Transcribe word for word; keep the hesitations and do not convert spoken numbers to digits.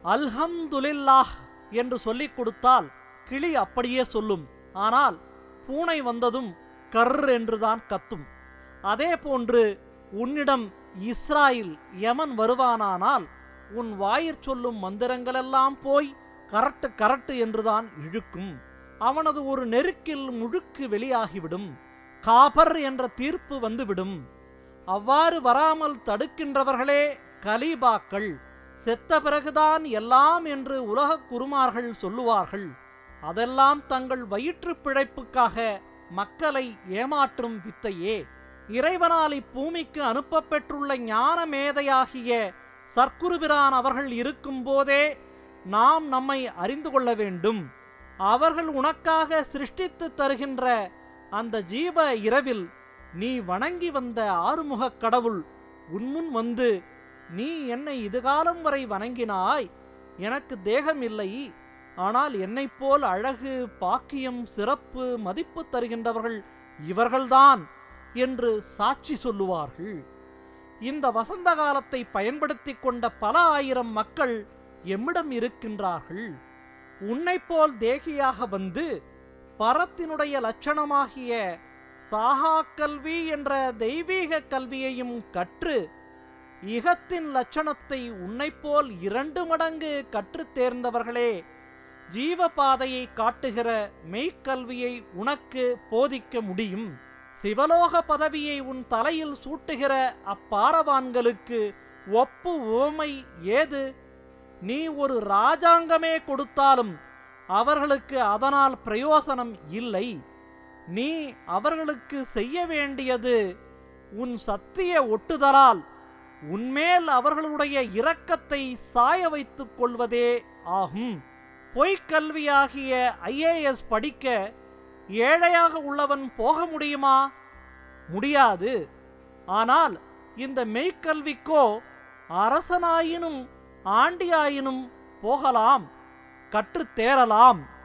அல்ஹம்துலில்லாஹ் என்று சொல்லிக் கொடுத்தால் கிளி அப்படியே சொல்லும். ஆனால் பூனை வந்ததும் கர் என்றுதான் கத்தும். அதே போன்று உன்னிடம் இஸ்ராயில் யமன் வருவானானால் உன் வாயிற் சொல்லும் மந்திரங்களெல்லாம் போய் கரட்டு கரட்டு என்றுதான் இழுக்கும். அவனது ஒரு நெருக்கில் முழுக்கு வெளியாகிவிடும். காபர் என்ற தீர்ப்பு வந்துவிடும். அவ்வாறு வராமல் தடுக்கின்றவர்களே கலீபாக்கள். செத்த பிறகுதான் எல்லாம் என்று உலகக் குருமார்கள் சொல்லுவார்கள். அதெல்லாம் தங்கள் வயிற்று பிழைப்புக்காக மக்களை ஏமாற்றும் வித்தையே. இறைவனால் இப்பூமிக்கு அனுப்பப்பெற்றுள்ள ஞான மேதையாகிய சர்க்குருபிரான் அவர்கள் இருக்கும் போதே நாம் நம்மை அறிந்து கொள்ள வேண்டும். அவர்கள் உனக்காக சிருஷ்டித்து தருகின்ற அந்த ஜீவ இரவில் நீ வணங்கி வந்த ஆறுமுகக் கடவுள் உன்முன் வந்து, நீ என்னை இதுகாலம் வரை வணங்கினாய், எனக்கு தேகம் இல்லை, ஆனால் என்னைப் போல் அழகு, பாக்கியம், சிறப்பு, மதிப்பு தருகின்றவர்கள் இவர்கள்தான் என்று சாட்சி சொல்லுவார்கள். இந்த வசந்த காலத்தை பயன்படுத்தி கொண்ட பல ஆயிரம் மக்கள் எம்மிடம் இருக்கின்றார்கள். உன்னைப்போல் தேகியாக வந்து பரத்தினுடைய லட்சணமாகிய சாகா கல்வி என்ற தெய்வீக கல்வியையும் கற்று இகத்தின் லட்சணத்தை உன்னைப்போல் இரண்டு மடங்கு கற்றுத் தேர்ந்தவர்களே ஜீவபாதையை காட்டுகிற மெய்க்கல்வியை உனக்கு போதிக்க முடியும். சிவலோக பதவியை உன் தலையில் சூட்டுகிற அப்பாரவான்களுக்கு ஒப்பு உவமை ஏது? நீ ஒரு ராஜாங்கமே கொடுத்தாலும் அவர்களுக்கு அதனால் பிரயோசனம் இல்லை. நீ அவர்களுக்கு செய்ய வேண்டியது உன் சத்திய ஒட்டுதலால் உன்மேல் அவர்களுடைய இரக்கத்தை சாய வைத்துக் கொள்வதே ஆகும். பொய்க்கல்வியாகிய ஐஏஎஸ் படிக்க ஏழையாக உள்ளவன் போக முடியுமா? முடியாது. ஆனால் இந்த மெய்க்கல்விக்கோ அரசனாயினும் ஆண்டியாயினும் போகலாம், கற்றுத் தேரலாம்.